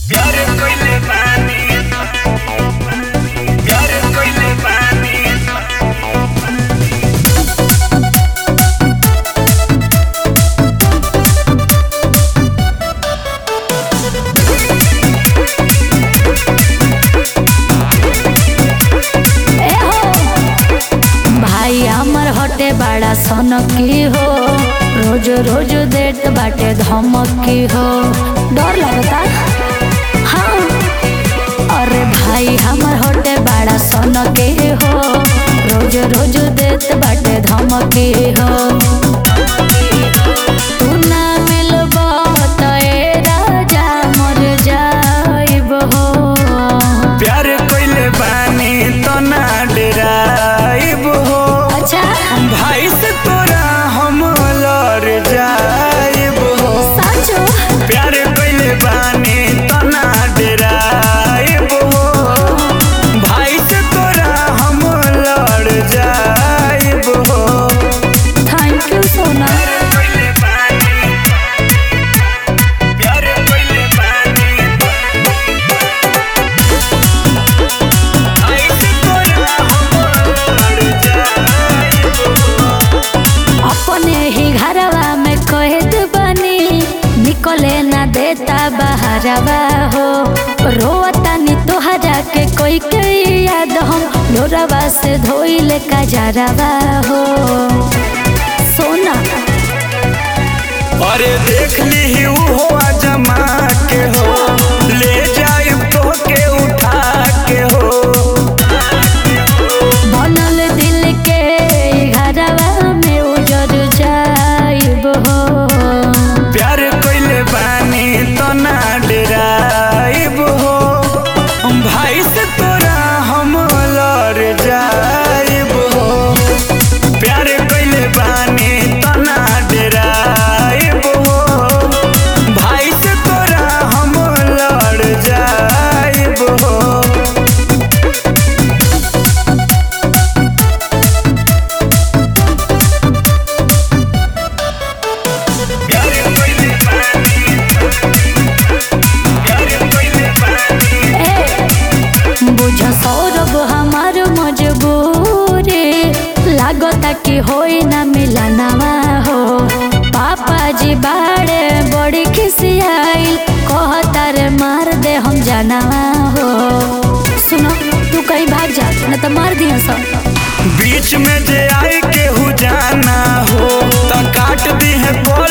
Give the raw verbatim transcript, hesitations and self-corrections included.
प्यार कइले बानी प्यार कइले बानी ए हो भाई हमर हटे बड़ा सनकी हो, रोज रोज देत बाटे धमकी हो, डर लगता। हाँ अरे भाई हमर हटे बड़ा सनकी हो, रोज रोज देत बाटे धमकी हो। तू ना मिलबा त ए राजा मर जाइब हो। प्यार कइले बानी तो ना डराइब हो। अच्छा भाई से तोरा हम लड़ जाइब हो। साचो प्यार कइले बानी तो ना डराइब हो। भाई से तोरा हम लड़ जाइब हो। Thank you Sona. कइले बानी प्यार कइले बानी भाई से तोरा हम लड़ जाइब हो। अपने ही घरवा में कैद बनी, निकले ना देता बहरवा हो। रोता नी तोहरा के कोई के याद हम, लोरवा से धोइले का जरवा हो। सोना अरे देख ली हो जमा के हो, ले जाए तो के उठा के हो। बनल दिल के घरवा में उजर जाइब हो। प्यार कइले बानी तो ना डराइब हो। भाई से तोरा हम लड़ जाइब हो। प्यार कइले बानी तो ना डराइब हो। भाई से तोरा हम लड़ जाइब हो। प्यार कइले बानी प्यार कइले बानी ए, बुझ सौरभ हमार मजबूरी, लागता कि होई ना मिलनवा हो। पापा जी बाड़े बड़ी खिसियाइल, कहता रे मार दे हम जानवा हो। सुनो तू कहीं भाग जा न तो मार दिया सब। बीच में जे आई केहू जाना हो तो काट दी है।